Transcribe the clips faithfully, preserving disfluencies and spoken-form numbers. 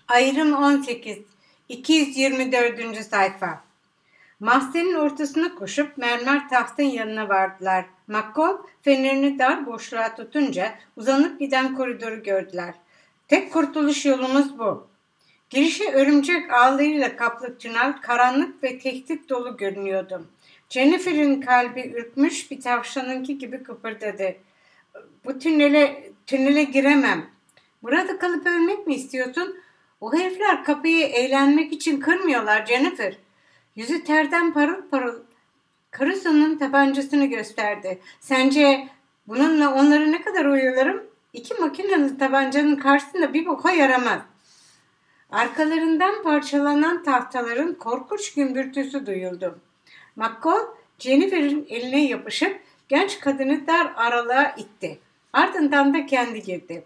Ayrım on sekiz. iki yüz yirmi dördüncü sayfa. Mahzenin ortasına koşup mermer tahtın yanına vardılar. McCall fenerini dar boşluğa tutunca uzanıp giden koridoru gördüler. Tek kurtuluş yolumuz bu. Girişe örümcek ağlarıyla kaplı tünel karanlık ve tehdit dolu görünüyordu. Jennifer'in kalbi ürkmüş, bir tavşanınki gibi kıpırdadı. Bu tünele, tünele giremem. Burada kalıp ölmek mi istiyorsun? O herifler kapıyı eğlenmek için kırmıyorlar Jennifer. Yüzü terden parıl parıl. Caruso'nun tabancasını gösterdi. Sence bununla onları ne kadar oyalarım? İki makinalı tabancanın karşısında bir boka yaramaz. Arkalarından parçalanan tahtaların korkunç gümbürtüsü duyuldu. McCall, Jennifer'in eline yapışıp genç kadını dar aralığa itti. Ardından da kendi girdi.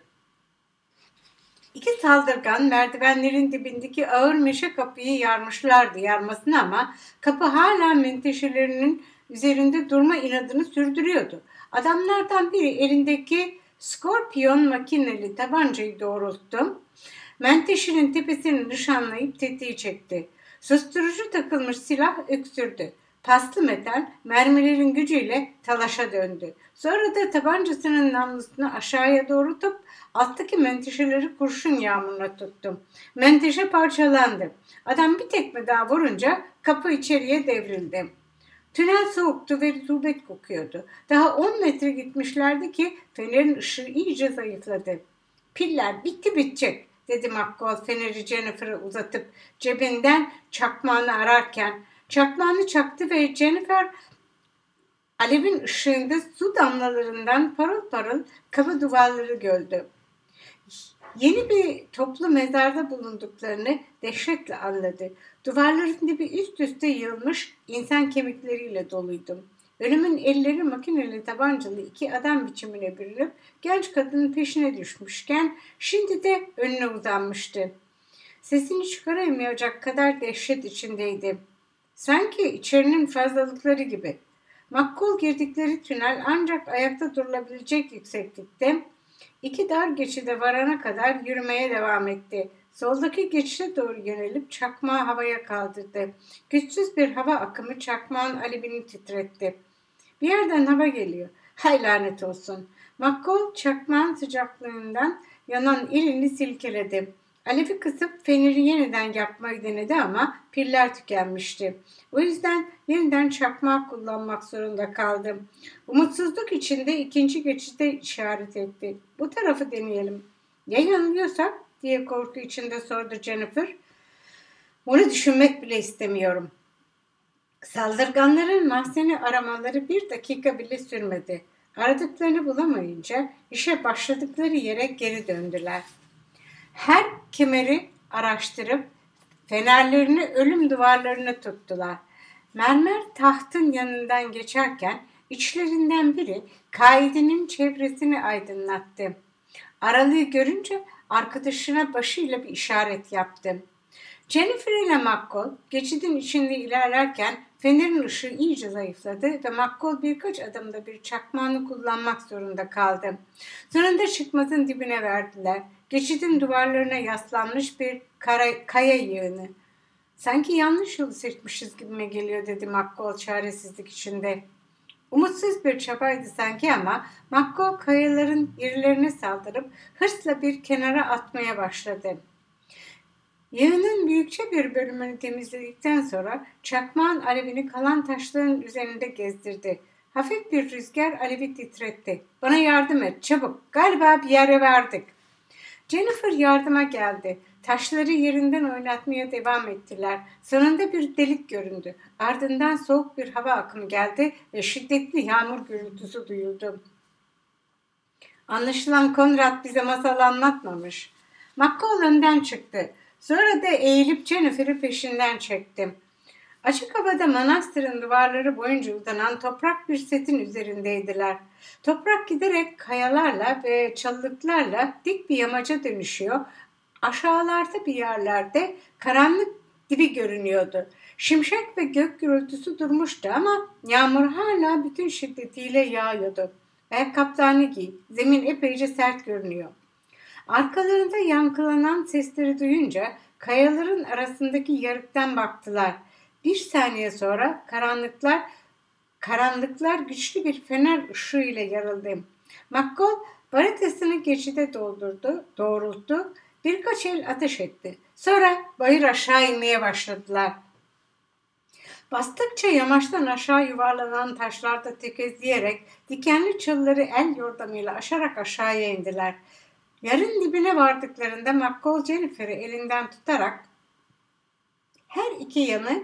İki saldırgan merdivenlerin dibindeki ağır meşe kapıyı yarmışlardı yarmasını ama kapı hala menteşelerinin üzerinde durma inadını sürdürüyordu. Adamlardan biri elindeki Scorpion makineli tabancayı doğrulttu. Menteşenin tepesini nişanlayıp tetiği çekti. Susturucu takılmış silah öksürdü. Paslı metal mermilerin gücüyle talaşa döndü. Sonra da tabancasının namlusunu aşağıya doğrultup alttaki menteşeleri kurşun yağmuruna tuttu. Menteşe parçalandı. Adam bir tekme daha vurunca kapı içeriye devrildi. Tünel soğuktu ve rutubet kokuyordu. Daha on metre gitmişlerdi ki fenerin ışığı iyice zayıfladı. Piller bitti bitecek, dedi McCall feneri Jennifer'a uzatıp cebinden çakmağını ararken. Çakmağını çaktı ve Jennifer alevin ışığında su damlalarından parıl parıl kapı duvarları gördü. Yeni bir toplu mezarda bulunduklarını dehşetle anladı. Duvarların dibi üst üste yığılmış insan kemikleriyle doluydu. Ölümün elleri makineli tabancalı iki adam biçimine bürünüp genç kadının peşine düşmüşken şimdi de önüne uzanmıştı. Sesini çıkaramayacak kadar dehşet içindeydi. Sanki içerinin fazlalıkları gibi. McCall girdikleri tünel ancak ayakta durulabilecek yükseklikte. İki dar geçide varana kadar yürümeye devam etti. Soldaki geçişe doğru yönelip çakmağı havaya kaldırdı. Güçsüz bir hava akımı çakmağın alevini titretti. Bir yerden hava geliyor. Hay lanet olsun. McCall çakmağın sıcaklığından yanan elini silkeledi. Alevi kısıp feneri yeniden yapmayı denedi ama piller tükenmişti. O yüzden yeniden çakmak kullanmak zorunda kaldı. Umutsuzluk içinde ikinci geçide işaret etti. Bu tarafı deneyelim. Ya yanılıyorsak diye korku içinde sordu Jennifer. Onu düşünmek bile istemiyorum. Saldırganların mahzeni aramaları bir dakika bile sürmedi. Aradıklarını bulamayınca işe başladıkları yere geri döndüler. Her kemeri araştırıp fenerlerini ölüm duvarlarına tuttular. Mermer tahtın yanından geçerken içlerinden biri kaidinin çevresini aydınlattı. Aralığı görünce arkadaşına başıyla bir işaret yaptı. Jennifer ile McCall geçidin içinde ilerlerken fenerin ışığı iyice zayıfladı ve McCall birkaç adımda bir çakmağını kullanmak zorunda kaldı. Sonunda çıkmazın dibine verdiler. Geçidin duvarlarına yaslanmış bir kara, kaya yığını. Sanki yanlış yolu seçmişiz gibime geliyor, dedi McCall çaresizlik içinde. Umutsuz bir çabaydı sanki ama McCall kayaların irilerine saldırıp hırsla bir kenara atmaya başladı. Yığının büyükçe bir bölümünü temizledikten sonra çakmağın alevini kalan taşların üzerinde gezdirdi. Hafif bir rüzgar alevi titretti. Bana yardım et çabuk, galiba bir yere vardık. Jennifer yardıma geldi. Taşları yerinden oynatmaya devam ettiler. Sonunda bir delik göründü. Ardından soğuk bir hava akımı geldi ve şiddetli yağmur gürültüsü duyuldu. Anlaşılan Conrad bize masal anlatmamış. McCall önden çıktı. Sonra da eğilip Jennifer'ı peşinden çekti. Açık havada manastırın duvarları boyunca uzanan toprak bir setin üzerindeydiler. Toprak giderek kayalarla ve çalılıklarla dik bir yamaca dönüşüyor. Aşağılarda bir yerlerde karanlık dibi görünüyordu. Şimşek ve gök gürültüsü durmuştu ama yağmur hala bütün şiddetiyle yağıyordu. Ayakkabılarını giy, zemin epeyce sert görünüyor. Arkalarında yankılanan sesleri duyunca kayaların arasındaki yarıktan baktılar. Bir saniye sonra karanlıklar karanlıklar güçlü bir fener ışığıyla yarıldı. McCall baritasını geçide doldurdu, doğrulttu, birkaç el ateş etti. Sonra bayır aşağı inmeye başladılar. Bastıkça yamaçtan aşağı yuvarlanan taşlarda tökezleyerek dikenli çalıları el yordamıyla aşarak aşağıya indiler. Yarın dibine vardıklarında McCall Jennifer'ı elinden tutarak her iki yanı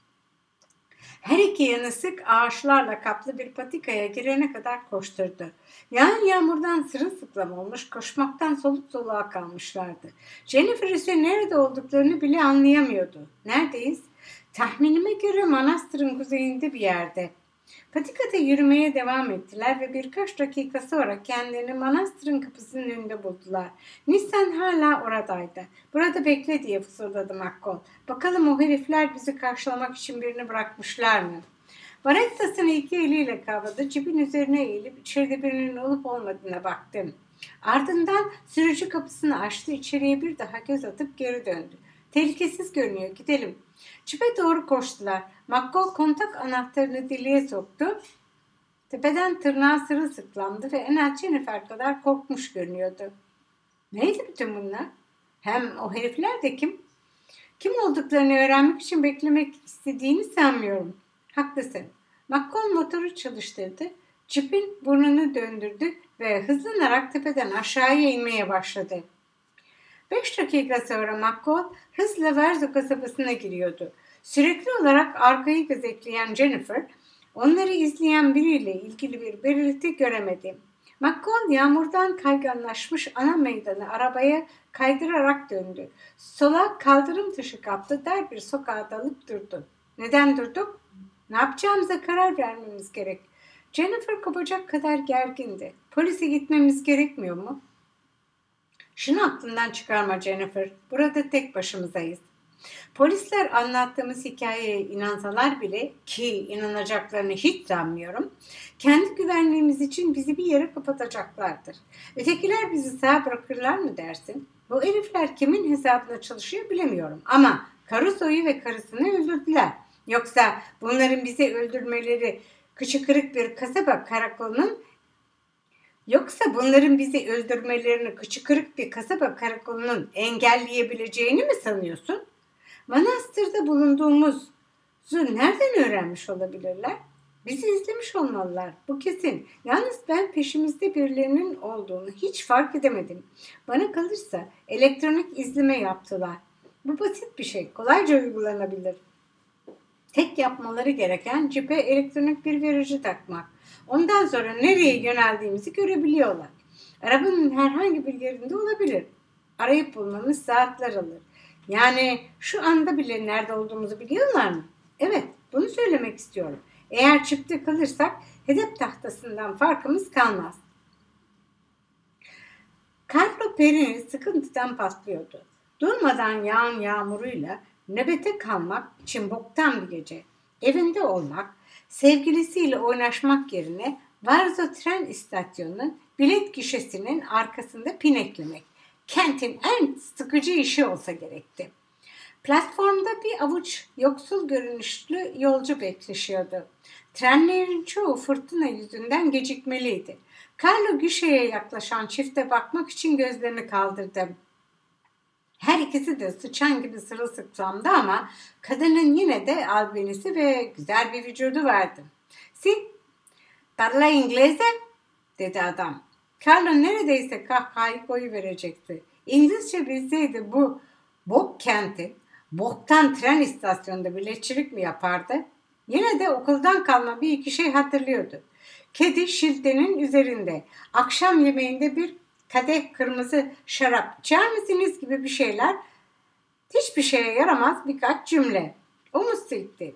her iki yanı sık ağaçlarla kaplı bir patikaya girene kadar koşturdu. Yağan yağmurdan sırılsıklam olmuş, koşmaktan soluk soluğa kalmışlardı. Jennifer ise nerede olduklarını bile anlayamıyordu. Neredeyiz? Tahminime göre manastırın kuzeyinde bir yerde. Patikada yürümeye devam ettiler ve birkaç dakika sonra kendilerini manastırın kapısının önünde buldular. Nissan hala oradaydı. Burada bekle diye fısıldadı McCall. Bakalım o herifler bizi karşılamak için birini bırakmışlar mı? Barettasını iki eliyle kavradı. Cibin üzerine eğilip içeride birinin olup olmadığına baktım. Ardından sürücü kapısını açtı. İçeriye bir daha göz atıp geri döndü. Tehlikesiz görünüyor. Gidelim. Cipe doğru koştular. McCall kontak anahtarını deliğe soktu. Tepeden tırnağa sırılsıklamdı ve en az Jennifer kadar korkmuş görünüyordu. Neydi bütün bunlar? Hem o herifler de kim? Kim olduklarını öğrenmek için beklemek istediğini sanmıyorum. Haklısın. McCall motoru çalıştırdı. Cipin burnunu döndürdü ve hızlanarak tepeden aşağıya inmeye başladı. Beş dakika sonra McCall hızla Verzo kasabasına giriyordu. Sürekli olarak arkayı gözetleyen Jennifer, onları izleyen biriyle ilgili bir belirti göremedi. McCall yağmurdan kayganlaşmış ana meydanı arabaya kaydırarak döndü. Sola kaldırım taşı kaptı, dar bir sokağa dalıp durdu. Neden durduk? Ne yapacağımıza karar vermemiz gerek. Jennifer kopacak kadar gergindi. Polise gitmemiz gerekmiyor mu? Şunu aklından çıkarma Jennifer. Burada tek başımızayız. Polisler anlattığımız hikayeye inansalar bile, ki inanacaklarını hiç sanmıyorum, kendi güvenliğimiz için bizi bir yere kapatacaklardır. Ötekiler bizi sağ bırakırlar mı dersin? Bu herifler kimin hesabına çalışıyor bilemiyorum ama Caruso'yu ve karısını öldürdüler. Yoksa bunların bizi öldürmeleri kıçı kırık bir kasaba karakolunun Yoksa bunların bizi öldürmelerini kıçı kırık bir kasaba karakolunun engelleyebileceğini mi sanıyorsun? Manastırda bulunduğumuzu nereden öğrenmiş olabilirler? Bizi izlemiş olmalılar. Bu kesin. Yalnız ben peşimizde birilerinin olduğunu hiç fark edemedim. Bana kalırsa elektronik izleme yaptılar. Bu basit bir şey. Kolayca uygulanabilir. Tek yapmaları gereken cipe elektronik bir verici takmak. Ondan sonra nereye yöneldiğimizi görebiliyorlar. Arabanın herhangi bir yerinde olabilir. Arayıp bulmamız saatler alır. Yani şu anda bile nerede olduğumuzu biliyorlar mı? Evet, bunu söylemek istiyorum. Eğer çipte kalırsak hedef tahtasından farkımız kalmaz. Carlo Perini sıkıntıdan patlıyordu. Durmadan yağan yağmuruyla nöbete kalmak için boktan bir gece. Evinde olmak, sevgilisiyle oynaşmak yerine Varzo tren istasyonunun bilet gişesinin arkasında pineklemek. Kentin en sıkıcı işi olsa gerekti. Platformda bir avuç yoksul görünüşlü yolcu bekleşiyordu. Trenlerin çoğu fırtına yüzünden gecikmeliydi. Carlo gişeye yaklaşan çifte bakmak için gözlerini kaldırdı. Her ikisi de sıçan gibi sırılsıklamdı ama kadının yine de albenisi ve güzel bir vücudu vardı. "Si, parla inglese?" dedi adam. Carlo neredeyse kahkahayı koyuverecekti. İngilizce bilseydi bu bok kenti, boktan tren istasyonunda biletçilik mi yapardı? Yine de okuldan kalma bir iki şey hatırlıyordu. Kedi şiltenin üzerinde, akşam yemeğinde bir kadeh kırmızı şarap içer misiniz gibi bir şeyler, hiçbir şeye yaramaz birkaç cümle. Omuz silkti.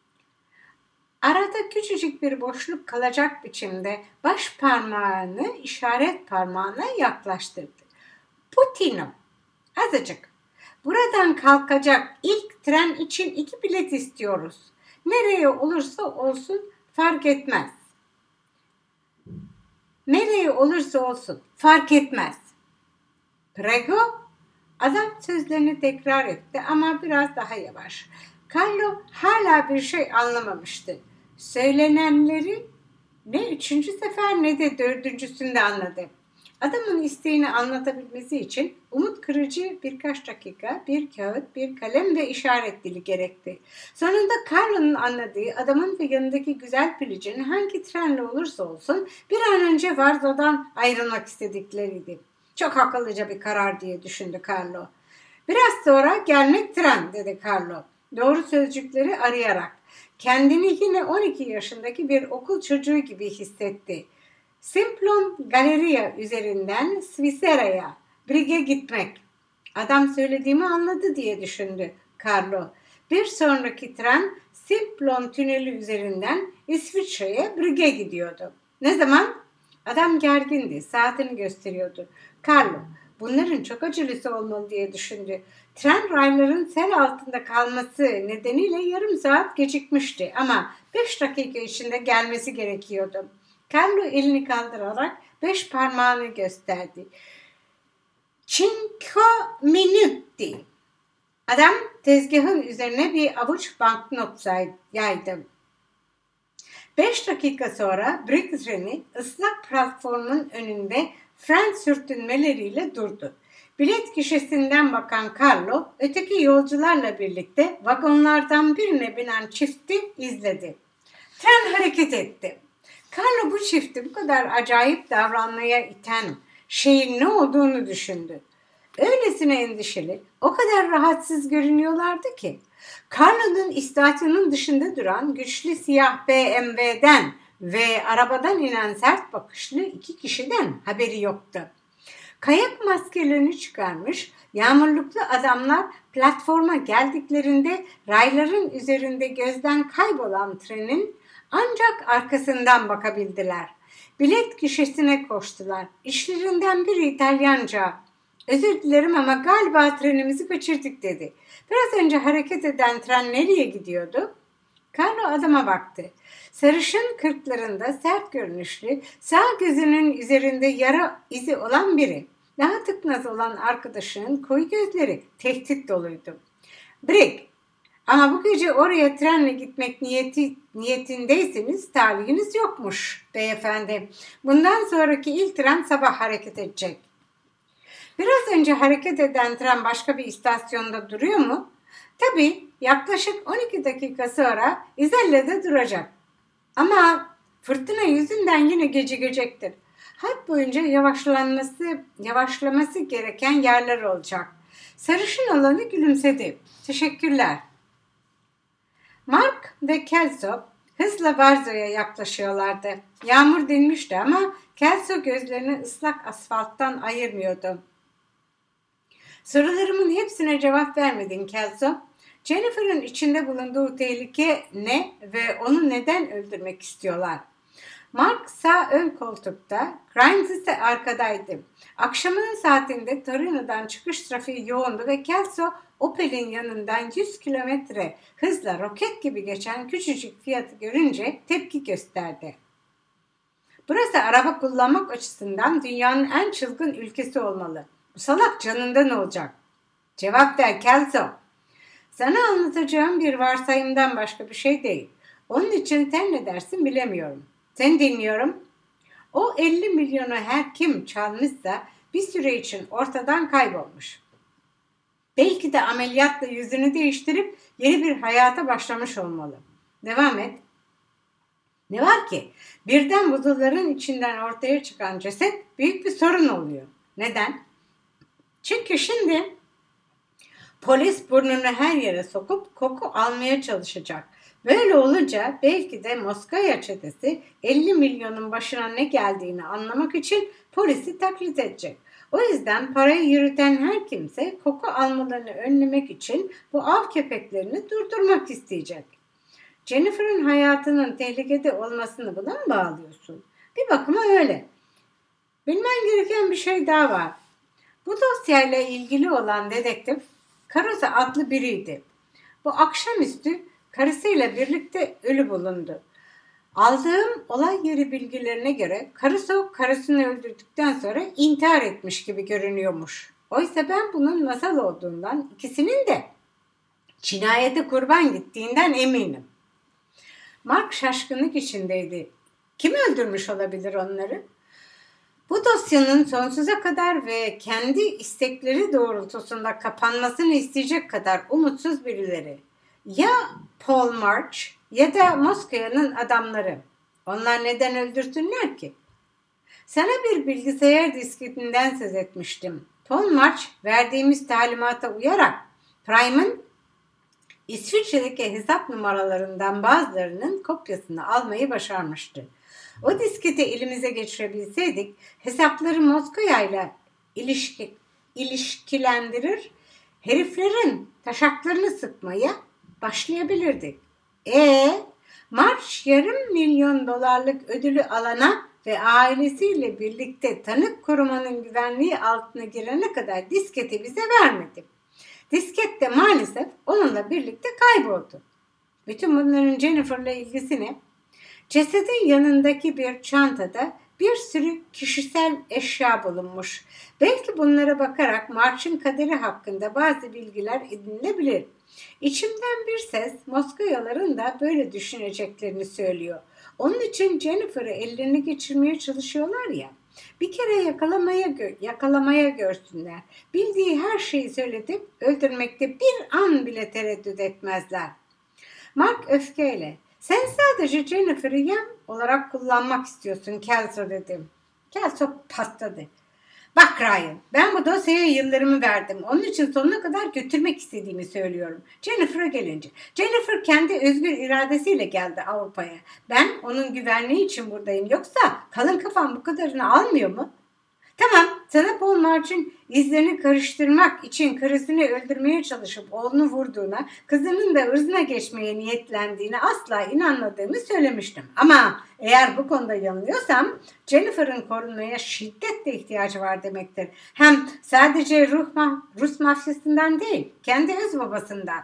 Arada küçücük bir boşluk kalacak biçimde baş parmağını işaret parmağına yaklaştırdı. Putino, azıcık. Buradan kalkacak ilk tren için iki bilet istiyoruz. Nereye olursa olsun fark etmez. Nereye olursa olsun fark etmez. Prego? Adam sözlerini tekrar etti ama biraz daha yavaş. Carlo hala bir şey anlamamıştı. Söylenenleri ne üçüncü sefer ne de dördüncüsünde anladı. Adamın isteğini anlatabilmesi için umut kırıcı birkaç dakika, bir kağıt, bir kalem ve işaret dili gerekti. Sonunda Carlo'nun anladığı adamın ve yanındaki güzel pilicin hangi trenle olursa olsun bir an önce Varzo'dan ayrılmak istedikleriydi. Çok akıllıca bir karar diye düşündü Carlo. Biraz sonra gelmek tren dedi Carlo. Doğru sözcükleri arayarak. Kendini yine on iki yaşındaki bir okul çocuğu gibi hissetti. Simplon Galleria üzerinden Svisera'ya, Brig'e gitmek. Adam söylediğimi anladı diye düşündü Carlo. Bir sonraki tren Simplon tüneli üzerinden İsviçre'ye, Brig'e gidiyordu. Ne zaman? Adam gergindi, saatini gösteriyordu. Carlo, bunların çok acelesi olmalı diye düşündü. Tren rayların sel altında kalması nedeniyle yarım saat gecikmişti ama beş dakika içinde gelmesi gerekiyordu. Carlo elini kaldırarak beş parmağını gösterdi. Cinque minuti. Adam tezgahın üzerine bir avuç banknot yaydı. Beş dakika sonra Brig treni ıslak platformun önünde fren sürtünmeleriyle durdu. Bilet gişesinden bakan Carlo, öteki yolcularla birlikte vagonlardan birine binen çifti izledi. Tren hareket etti. Carlo bu çifti bu kadar acayip davranmaya iten şeyin ne olduğunu düşündü. Öylesine endişeli, o kadar rahatsız görünüyorlardı ki. Carlo'nun istasyonun dışında duran güçlü siyah B M W'den ve arabadan inen sert bakışlı iki kişiden haberi yoktu. Kayak maskelerini çıkarmış, yağmurluklu adamlar platforma geldiklerinde rayların üzerinde gözden kaybolan trenin ancak arkasından bakabildiler. Bilet gişesine koştular. İşlerinden biri İtalyanca, "Özür dilerim ama galiba trenimizi kaçırdık" dedi. Biraz önce hareket eden tren nereye gidiyordu? Carlo adama baktı. Sarışın kırklarında sert görünüşlü, sağ gözünün üzerinde yara izi olan biri. Daha tıknaz olan arkadaşının koyu gözleri tehdit doluydu. Brig, ama bu gece oraya trenle gitmek niyeti, niyetindeyseniz talihiniz yokmuş beyefendi. Bundan sonraki ilk tren sabah hareket edecek. Biraz önce hareket eden tren başka bir istasyonda duruyor mu? Tabii yaklaşık on iki dakika sonra İzelle'de duracak. Ama fırtına yüzünden yine gecikecektir. Hat boyunca yavaşlanması, yavaşlaması gereken yerler olacak. Sarışın olanı gülümsedi. Teşekkürler. Mark ve Kelso hızla Varzo'ya yaklaşıyorlardı. Yağmur dinmişti ama Kelso gözlerini ıslak asfalttan ayırmıyordu. Sorularımın hepsine cevap vermedin Kelso. Jennifer'ın içinde bulunduğu tehlike ne ve onu neden öldürmek istiyorlar? Mark sağ ön koltukta, Grimes ise arkadaydı. Akşamının saatinde Torino'dan çıkış trafiği yoğundu ve Kelso Opel'in yanından yüz kilometre hızla roket gibi geçen küçücük Fiat'ı görünce tepki gösterdi. Burası araba kullanmak açısından dünyanın en çılgın ülkesi olmalı. Bu salak canından olacak. Cevap ver Kelso. Sana anlatacağım bir varsayımdan başka bir şey değil. Onun için sen ne dersin bilemiyorum. Seni dinliyorum. O elli milyonu her kim çalmışsa bir süre için ortadan kaybolmuş. Belki de ameliyatla yüzünü değiştirip yeni bir hayata başlamış olmalı. Devam et. Ne var ki? Birden buzulların içinden ortaya çıkan ceset büyük bir sorun oluyor. Neden? Çünkü şimdi polis burnunu her yere sokup koku almaya çalışacak. Böyle olunca belki de Moskaya çetesi elli milyonun başına ne geldiğini anlamak için polisi taklit edecek. O yüzden parayı yürüten her kimse koku almalarını önlemek için bu av köpeklerini durdurmak isteyecek. Jennifer'ın hayatının tehlikede olmasını buna mı bağlıyorsun? Bir bakıma öyle. Bilmen gereken bir şey daha var. Bu dosyayla ilgili olan dedektif Caruso adlı biriydi. Bu akşamüstü karısıyla birlikte ölü bulundu. Aldığım olay yeri bilgilerine göre Caruso karısını öldürdükten sonra intihar etmiş gibi görünüyormuş. Oysa ben bunun masal olduğundan, ikisinin de cinayete kurban gittiğinden eminim. Mark şaşkınlık içindeydi. Kim öldürmüş olabilir onları? Bu dosyanın sonsuza kadar ve kendi istekleri doğrultusunda kapanmasını isteyecek kadar umutsuz birileri. Ya Paul March ya da Moskova'nın adamları. Onlar neden öldürsünler ki? Sana bir bilgisayar disketinden söz etmiştim. Paul March verdiğimiz talimata uyarak Prime'ın İsviçre'deki hesap numaralarından bazılarının kopyasını almayı başarmıştı. O disketi elimize geçirebilseydik hesapları Moskova'yla ilişki, ilişkilendirir, heriflerin taşaklarını sıkmaya başlayabilirdik. E March yarım milyon dolarlık ödülü alana ve ailesiyle birlikte tanık korumanın güvenliği altına girene kadar disketi bize vermedi. Disket de maalesef onunla birlikte kayboldu. Bütün bunların Jennifer'la ilgisi ne? Cesedin yanındaki bir çantada bir sürü kişisel eşya bulunmuş. Belki bunlara bakarak March'ın kaderi hakkında bazı bilgiler edinilebilir. İçimden bir ses Moskovalıların da böyle düşüneceklerini söylüyor. Onun için Jennifer'ı ellerini geçirmeye çalışıyorlar ya. Bir kere yakalamaya, gö- yakalamaya görsünler. Bildiği her şeyi söyletip öldürmekte bir an bile tereddüt etmezler. Mark öfkeyle, sen sadece Jennifer'ı yem olarak kullanmak istiyorsun Kelso dedim. Kelso patladı. Bak Ryan, ben bu dosyaya yıllarımı verdim. Onun için sonuna kadar götürmek istediğimi söylüyorum. Jennifer'a gelince. Jennifer kendi özgür iradesiyle geldi Avrupa'ya. Ben onun güvenliği için buradayım. Yoksa kalın kafam bu kadarını almıyor mu? Tamam, sana Paul March'ın izlerini karıştırmak için karısını öldürmeye çalışıp oğlunu vurduğuna, kızının da ırzına geçmeye niyetlendiğine asla inanmadığımı söylemiştim. Ama eğer bu konuda yanılıyorsam Jennifer'ın korunmaya şiddetle ihtiyacı var demektir. Hem sadece Rus, Rus mafyasından değil, kendi öz babasından.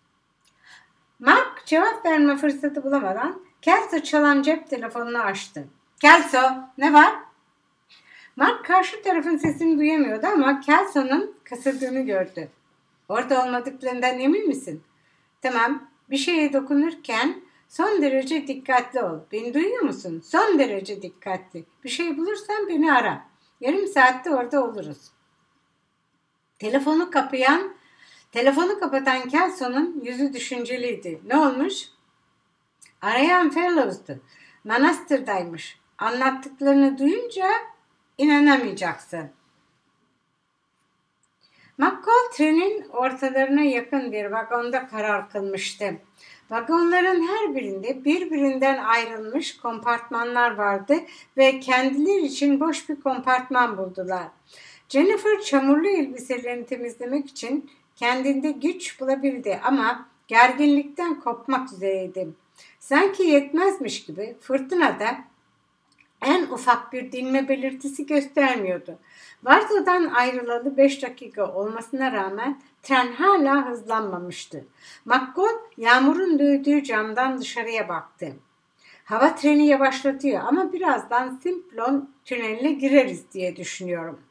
Mark cevap verme fırsatı bulamadan Kelso çalan cep telefonunu açtı. Kelso, ne var? Mark karşı tarafın sesini duyamıyordu ama Kelso'nun kasıldığını gördü. Orada olmadıklarından emin misin? Tamam, bir şeye dokunurken son derece dikkatli ol. Beni duyuyor musun? Son derece dikkatli. Bir şey bulursan beni ara. Yarım saatte orada oluruz. Telefonu kapayan, telefonu kapatan Kelso'nun yüzü düşünceliydi. Ne olmuş? Arayan Fellows'tu. Manastır'daymış. Anlattıklarını duyunca İnanamayacaksın. McCall trenin ortalarına yakın bir vagonda karar kılmıştı. Vagonların her birinde birbirinden ayrılmış kompartmanlar vardı ve kendileri için boş bir kompartman buldular. Jennifer çamurlu elbiselerini temizlemek için kendinde güç bulabildi ama gerginlikten kopmak üzereydi. Sanki yetmezmiş gibi fırtınada en ufak bir dinme belirtisi göstermiyordu. Varzo'dan ayrılalı beş dakika olmasına rağmen tren hala hızlanmamıştı. McCall yağmurun dövdüğü camdan dışarıya baktı. Hava treni yavaşlatıyor ama birazdan Simplon tüneline gireriz diye düşünüyorum.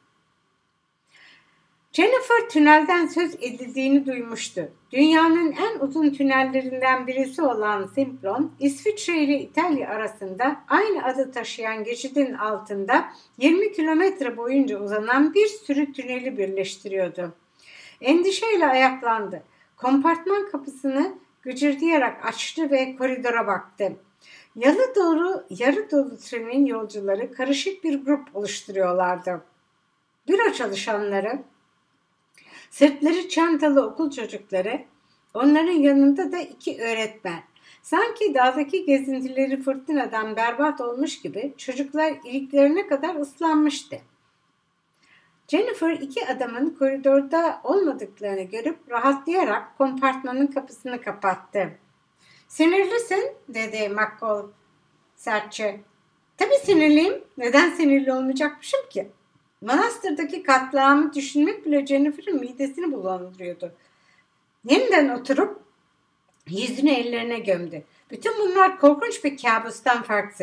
Jennifer tünelden söz edildiğini duymuştu. Dünyanın en uzun tünellerinden birisi olan Simplon, İsviçre ile İtalya arasında aynı adı taşıyan geçidin altında yirmi kilometre boyunca uzanan bir sürü tüneli birleştiriyordu. Endişeyle ayaklandı. Kompartman kapısını gıcırdayarak açtı ve koridora baktı. Yalı dolu, yarı dolu trenin yolcuları karışık bir grup oluşturuyorlardı. Büro çalışanları, sırtları çantalı okul çocukları, onların yanında da iki öğretmen. Sanki dağdaki gezintileri fırtınadan berbat olmuş gibi çocuklar iliklerine kadar ıslanmıştı. Jennifer iki adamın koridorda olmadıklarını görüp rahatlayarak kompartmanın kapısını kapattı. Sinirlisin, dedi McCall sertçe. Tabii sinirliyim. Neden sinirli olmayacakmışım ki? Manastırdaki katliamı düşünmek bile Jennifer'ın midesini bulandırıyordu. Yeniden oturup yüzünü ellerine gömdü. Bütün bunlar korkunç bir kabustan farksız.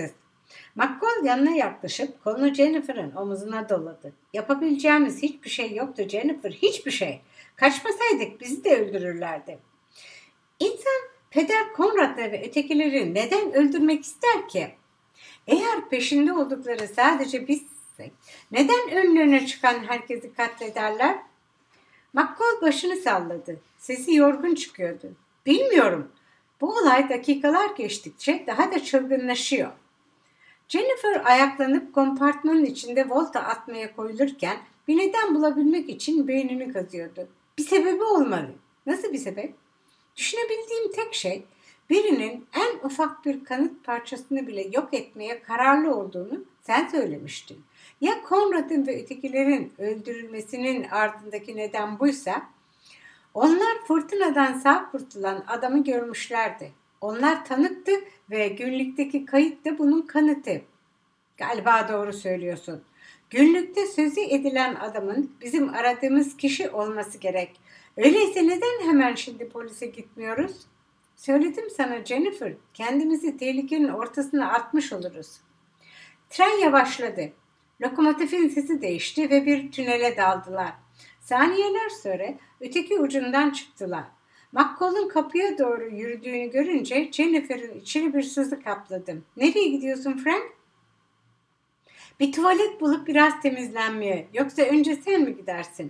McCall yanına yaklaşıp kolunu Jennifer'ın omuzuna doladı. Yapabileceğimiz hiçbir şey yoktu Jennifer, hiçbir şey. Kaçmasaydık bizi de öldürürlerdi. İnsan Peder Conrad'la ve ötekileri neden öldürmek ister ki? Eğer peşinde oldukları sadece bizsek, neden önlerine çıkan herkesi katlederler? McCall başını salladı. Sesi yorgun çıkıyordu. Bilmiyorum. Bu olay dakikalar geçtikçe daha da çılgınlaşıyor. Jennifer ayaklanıp kompartmanın içinde volta atmaya koyulurken bir neden bulabilmek için beynini kazıyordu. Bir sebebi olmalı. Nasıl bir sebep? Düşünebildiğim tek şey birinin en ufak bir kanıt parçasını bile yok etmeye kararlı olduğunu sen söylemiştin. Ya Conrad'ın ve ötekilerin öldürülmesinin ardındaki neden buysa, onlar fırtınadan sağ kurtulan adamı görmüşlerdi. Onlar tanıktı ve günlükteki kayıt da bunun kanıtı. Galiba doğru söylüyorsun. Günlükte sözü edilen adamın bizim aradığımız kişi olması gerek. Öyleyse neden hemen şimdi polise gitmiyoruz? Söyledim sana Jennifer, kendimizi tehlikenin ortasına atmış oluruz. Tren yavaşladı. Lokomotifin sesi değişti ve bir tünele daldılar. Saniyeler sonra öteki ucundan çıktılar. McCall'un kapıya doğru yürüdüğünü görünce Jennifer'ın içini bir sızı kapladı. Nereye gidiyorsun Frank? Bir tuvalet bulup biraz temizlenmeye. Yoksa önce sen mi gidersin?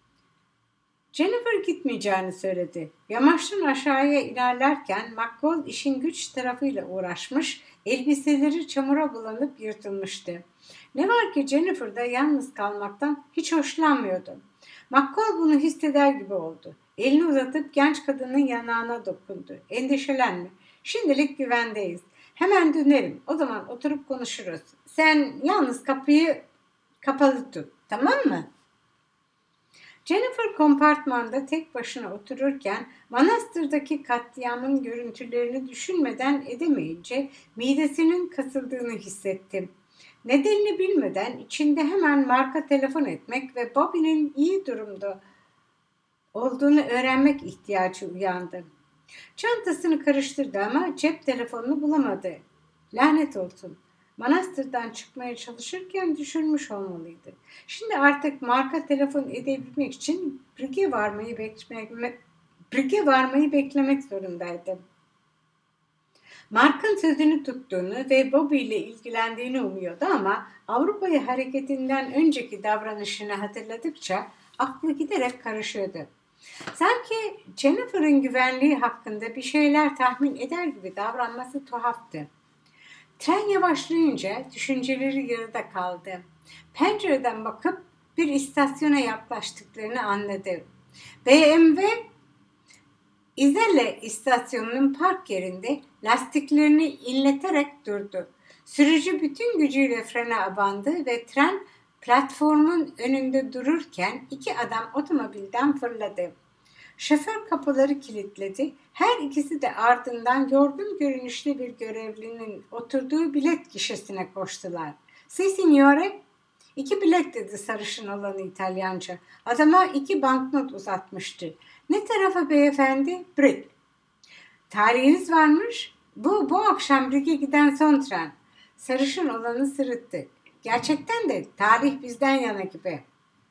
Jennifer gitmeyeceğini söyledi. Yamaçtan aşağıya ilerlerken McCall işin güç tarafıyla uğraşmış, elbiseleri çamura bulanıp yırtılmıştı. Ne var ki Jennifer da yalnız kalmaktan hiç hoşlanmıyordu. McCall bunu hisseder gibi oldu. Elini uzatıp genç kadının yanağına dokundu. Endişelenme. Şimdilik güvendeyiz. Hemen dönerim. O zaman oturup konuşuruz. Sen yalnız kapıyı kapalı tut. Tamam mı? Jennifer kompartmanda tek başına otururken manastırdaki katliamın görüntülerini düşünmeden edemeyince midesinin kasıldığını hissettim. Nedenini bilmeden içinde hemen marka telefon etmek ve Bobby'nin iyi durumda olduğunu öğrenmek ihtiyacı uyandı. Çantasını karıştırdı ama cep telefonunu bulamadı. Lanet olsun. Manastırdan çıkmaya çalışırken düşürmüş olmalıydı. Şimdi artık marka telefon edebilmek için Brig'e varmayı beklemek, Brig'e varmayı beklemek zorundaydı. Mark'ın sözünü tuttuğunu ve Bobby ile ilgilendiğini umuyordu ama Avrupa'ya hareketinden önceki davranışını hatırladıkça aklı giderek karışıyordu. Sanki Jennifer'ın güvenliği hakkında bir şeyler tahmin eder gibi davranması tuhaftı. Tren yavaşlayınca düşünceleri yarıda kaldı. Pencereden bakıp bir istasyona yaklaştıklarını anladı. B M W İzele istasyonunun park yerinde lastiklerini inleterek durdu. Sürücü bütün gücüyle frene abandı ve tren platformun önünde dururken iki adam otomobilden fırladı. Şoför kapıları kilitledi. Her ikisi de ardından yorgun görünüşlü bir görevlinin oturduğu bilet gişesine koştular. "Si signore?" "İki bilet," dedi sarışın olanı İtalyanca. Adama iki banknot uzatmıştı. "Ne tarafa beyefendi?" "Brig." "Tarihiniz varmış." Bu, bu akşam Brig'e giden son tren." Sarışın olanı sırıttı. "Gerçekten de tarih bizden yana gibi."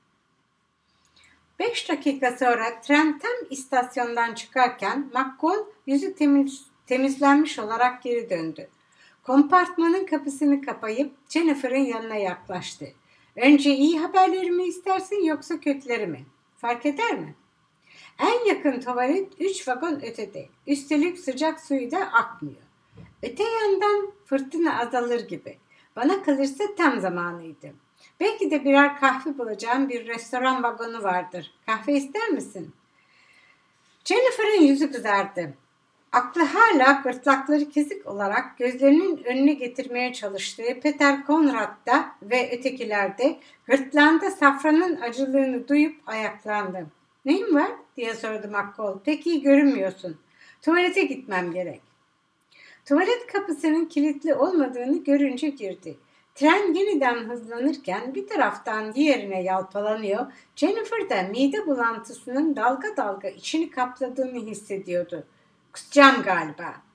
Beş dakika sonra tren tam istasyondan çıkarken McCall yüzü temiz, temizlenmiş olarak geri döndü. Kompartmanın kapısını kapayıp Jennifer'ın yanına yaklaştı. "Önce iyi haberleri mi istersin yoksa kötüleri mi? Fark eder mi?" En yakın tuvalet üç vagon ötede. Üstelik sıcak suyu da akmıyor. Öte yandan fırtına azalır gibi. Bana kalırsa tam zamanıydı. Belki de birer kahve bulacağım bir restoran vagonu vardır. Kahve ister misin? Jennifer'ın yüzü kızardı. Aklı hala gırtlakları kesik olarak gözlerinin önüne getirmeye çalıştığı Peter Conrad'da ve ötekilerde gırtlağında safranın acılığını duyup ayaklandı. "Neyin var?" diye sordu McCall. "Pek iyi görünmüyorsun. Tuvalete gitmem gerek." Tuvalet kapısının kilitli olmadığını görünce girdi. Tren yeniden hızlanırken bir taraftan diğerine yalpalanıyor, Jennifer da mide bulantısının dalga dalga içini kapladığını hissediyordu. "Kusacağım galiba."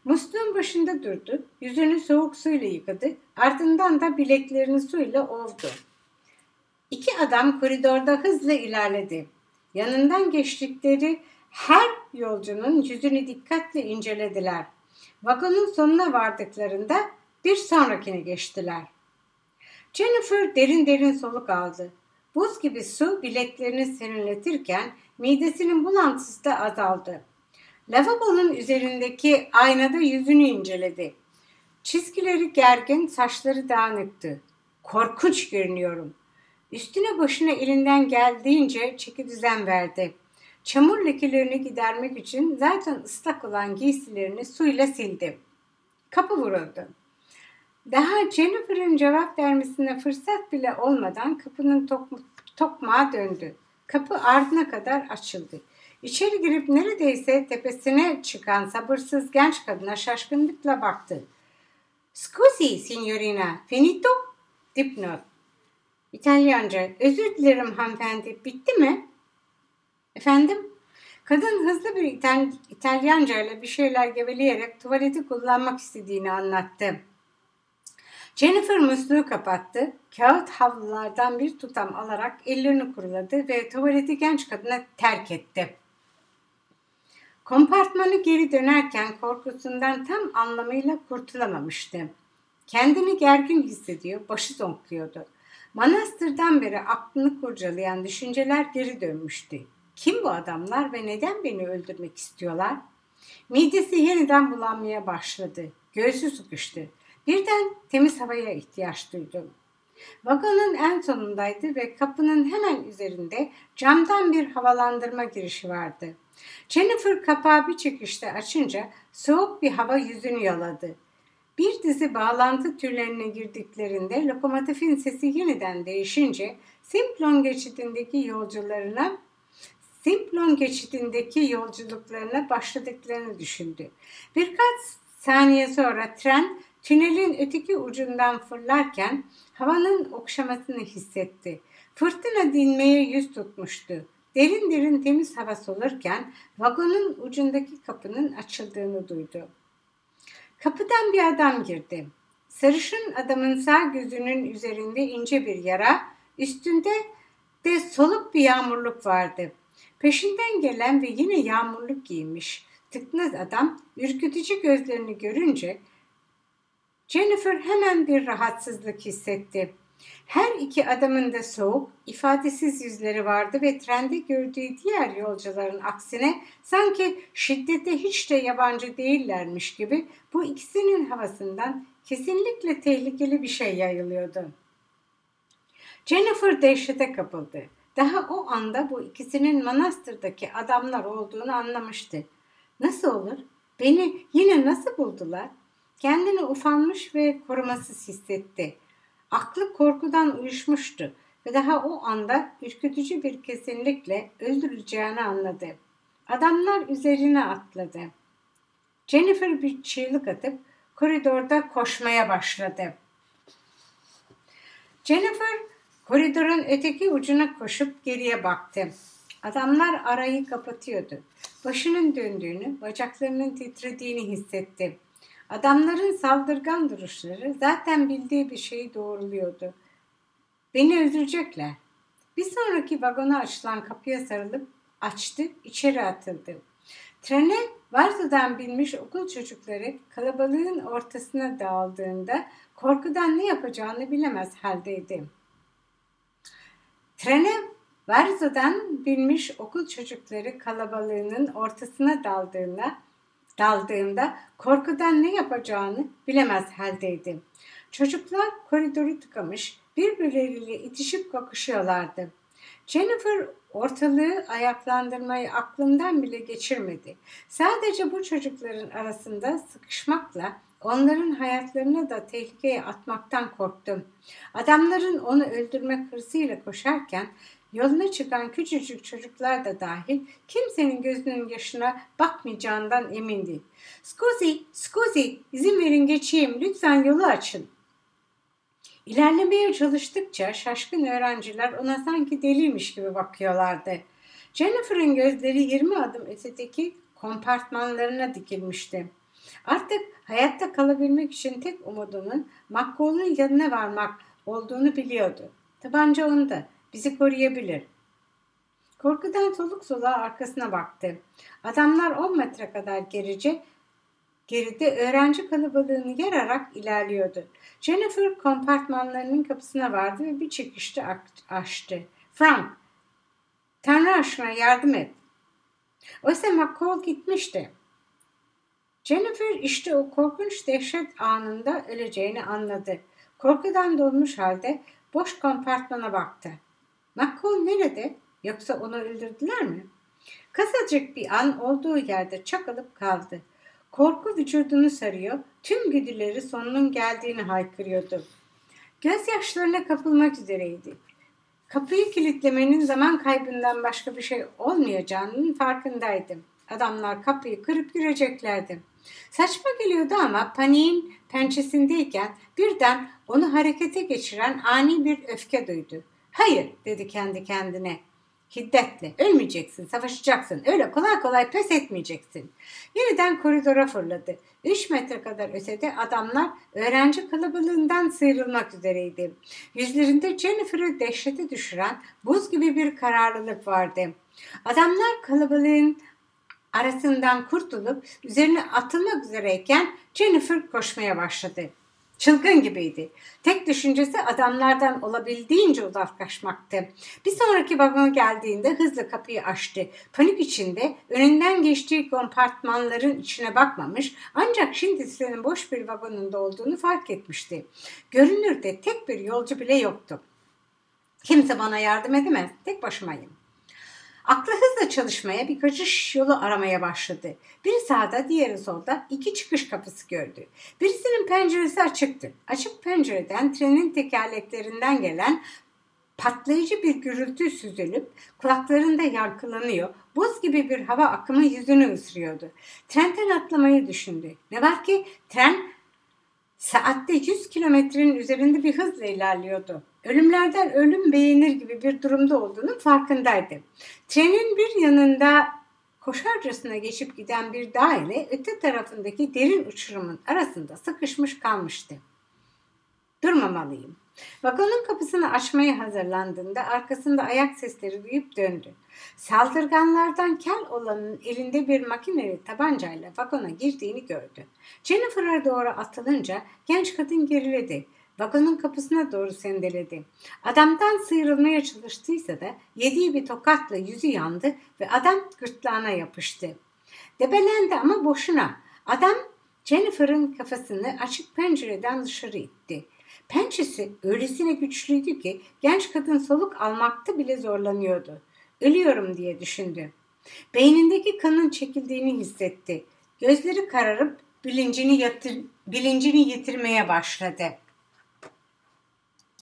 Musluğun başında durdu, yüzünü soğuk suyla yıkadı, ardından da bileklerini suyla ovdu. İki adam koridorda hızla ilerledi. Yanından geçtikleri her yolcunun yüzünü dikkatle incelediler. Vagonun sonuna vardıklarında bir sonrakine geçtiler. Jennifer derin derin soluk aldı. Buz gibi su bileklerini serinletirken midesinin bulantısı da azaldı. Lavabonun üzerindeki aynada yüzünü inceledi. Çizgileri gergin, saçları dağınıktı. Korkunç görünüyorum. Üstüne başına elinden geldiğince çekidüzen verdi. Çamur lekelerini gidermek için zaten ıslak olan giysilerini suyla sildi. Kapı vuruldu. Daha Jennifer'ın cevap vermesine fırsat bile olmadan kapının tok- tokmağı döndü. Kapı ardına kadar açıldı. İçeri girip neredeyse tepesine çıkan sabırsız genç kadına şaşkınlıkla baktı. "Scusi, signorina, finito?" Dipnot. İtalyanca, "Özür dilerim hanımefendi, bitti mi?" "Efendim?" Kadın hızlı bir İtal- İtalyanca ile bir şeyler geveleyerek tuvaleti kullanmak istediğini anlattı. Jennifer musluğu kapattı, kağıt havlulardan bir tutam alarak ellerini kuruladı ve tuvaleti genç kadına terk etti. Kompartmanı geri dönerken korkusundan tam anlamıyla kurtulamamıştı. Kendini gergin hissediyor, başı zonkluyordu. Manastırdan beri aklını kurcalayan düşünceler geri dönmüştü. Kim bu adamlar ve neden beni öldürmek istiyorlar? Midesi yeniden bulanmaya başladı. Göğsü sıkıştı. Birden temiz havaya ihtiyaç duydu. Vagonun en sonundaydı ve kapının hemen üzerinde camdan bir havalandırma girişi vardı. Jennifer kapağı bir çekişte açınca soğuk bir hava yüzünü yaladı. Bir dizi bağlantı türlerine girdiklerinde lokomotifin sesi yeniden değişince Simplon geçidindeki yolcularına Simplon geçidindeki yolculuklarına başladıklarını düşündü. Birkaç saniye sonra tren tünelin öteki ucundan fırlarken havanın okşamasını hissetti. Fırtına dinmeye yüz tutmuştu. Derin derin temiz hava solurken vagonun ucundaki kapının açıldığını duydu. Kapıdan bir adam girdi. Sarışın adamın sağ gözünün üzerinde ince bir yara, üstünde de soluk bir yağmurluk vardı. Peşinden gelen ve yine yağmurluk giymiş tıknaz adam ürkütücü gözlerini görünce Jennifer hemen bir rahatsızlık hissetti. Her iki adamın da soğuk, ifadesiz yüzleri vardı ve trende gördüğü diğer yolcuların aksine sanki şiddete hiç de yabancı değillermiş gibi bu ikisinin havasından kesinlikle tehlikeli bir şey yayılıyordu. Jennifer dehşete kapıldı. Daha o anda bu ikisinin manastırdaki adamlar olduğunu anlamıştı. Nasıl olur? Beni yine nasıl buldular? Kendini ufanmış ve korumasız hissetti. Aklı korkudan uyuşmuştu ve daha o anda ürkütücü bir kesinlikle öldürüleceğini anladı. Adamlar üzerine atladı. Jennifer bir çığlık atıp koridorda koşmaya başladı. Jennifer koridorun öteki ucuna koşup geriye baktı. Adamlar arayı kapatıyordu. Başının döndüğünü, bacaklarının titrediğini hissetti. Adamların saldırgan duruşları zaten bildiği bir şeyi doğruluyordu. Beni öldürecekler. Bir sonraki vagona açılan kapıya sarılıp açtı, içeri atıldı. Trene Varzo'dan binmiş okul çocukları kalabalığın ortasına dağıldığında korkudan ne yapacağını bilemez haldeydi. Trene Varzo'dan binmiş okul çocukları kalabalığının ortasına daldığında, daldığında korkudan ne yapacağını bilemez haldeydi. Çocuklar koridoru tıkamış, birbirleriyle itişip kakışıyorlardı. Jennifer ortalığı ayaklandırmayı aklından bile geçirmedi. Sadece bu çocukların arasında sıkışmakla onların hayatlarını da tehlikeye atmaktan korktum. Adamların onu öldürmek hırsıyla koşarken yoluna çıkan küçücük çocuklar da dahil kimsenin gözünün yaşına bakmayacağından emindi. "Scusi, scusi, izin verin geçeyim, lütfen yolu açın." İlerlemeye çalıştıkça şaşkın öğrenciler ona sanki deliymiş gibi bakıyorlardı. Jennifer'ın gözleri yirmi adım ötedeki kompartmanlarına dikilmişti. Artık hayatta kalabilmek için tek umudunun McCall'un yanına varmak olduğunu biliyordu. Tabanca onda. Bizi koruyabilir. Korkudan soluk soluğa arkasına baktı. Adamlar on metre kadar gerice geride öğrenci kalabalığını yararak ilerliyordu. Jennifer kompartmanlarının kapısına vardı ve bir çekişte açtı. Frank, Tanrı aşkına yardım et. Oysa McCall gitmişti. Jennifer işte o korkunç dehşet anında öleceğini anladı. Korkudan dolmuş halde boş kompartmana baktı. McCall nerede? Yoksa onu öldürdüler mi? Kısacık bir an olduğu yerde çakılıp kaldı. Korku vücudunu sarıyor, tüm güdüleri sonunun geldiğini haykırıyordu. Gözyaşlarına kapılmak üzereydi. Kapıyı kilitlemenin zaman kaybından başka bir şey olmayacağının farkındaydım. Adamlar kapıyı kırıp gireceklerdi. Saçma geliyordu ama paniğin pençesindeyken birden onu harekete geçiren ani bir öfke duydu. Hayır, dedi kendi kendine. Hiddetle, ölmeyeceksin, savaşacaksın, öyle kolay kolay pes etmeyeceksin. Yeniden koridora fırladı. Üç metre kadar ötede adamlar öğrenci kalabalığından sıyrılmak üzereydi. Yüzlerinde Jennifer'ı dehşete düşüren buz gibi bir kararlılık vardı. Adamlar kalabalığın arasından kurtulup üzerine atılmak üzereyken Jennifer koşmaya başladı. Çılgın gibiydi. Tek düşüncesi adamlardan olabildiğince uzaklaşmaktı. Bir sonraki vagon geldiğinde hızla kapıyı açtı. Panik içinde önünden geçtiği kompartmanların içine bakmamış, ancak şimdi trenin boş bir vagonunda olduğunu fark etmişti. Görünürde tek bir yolcu bile yoktu. Kimse bana yardım edemez, tek başımayım. Aklı hızla çalışmaya, bir kaçış yolu aramaya başladı. Biri sağda, diğeri solda iki çıkış kapısı gördü. Birisinin penceresi açıktı. Açık pencereden trenin tekerleklerinden gelen patlayıcı bir gürültü süzülüp kulaklarında yankılanıyor. Buz gibi bir hava akımı yüzünü ısırıyordu. Trenden atlamayı düşündü. Ne var ki tren saatte yüz kilometrenin üzerinde bir hızla ilerliyordu. Ölümlerden ölüm beğenir gibi bir durumda olduğunun farkındaydı. Trenin bir yanında koşarcasına geçip giden bir dağ ile öte tarafındaki derin uçurumun arasında sıkışmış kalmıştı. Durmamalıyım. Vagonun kapısını açmaya hazırlandığında arkasında ayak sesleri duyup döndü. Saldırganlardan kel olanın elinde bir makineli tabancayla vagona girdiğini gördü. Jennifer'a doğru atılınca genç kadın geriledi. Vagonun kapısına doğru sendeledi. Adamdan sıyrılmaya çalıştıysa da yediği bir tokatla yüzü yandı ve adam gırtlağına yapıştı. Debelendi ama boşuna. Adam Jennifer'ın kafasını açık pencereden dışarı itti. Pençesi öylesine güçlüydü ki genç kadın soluk almakta bile zorlanıyordu. Ölüyorum diye düşündü. Beynindeki kanın çekildiğini hissetti. Gözleri kararıp bilincini, yatır, bilincini yitirmeye başladı.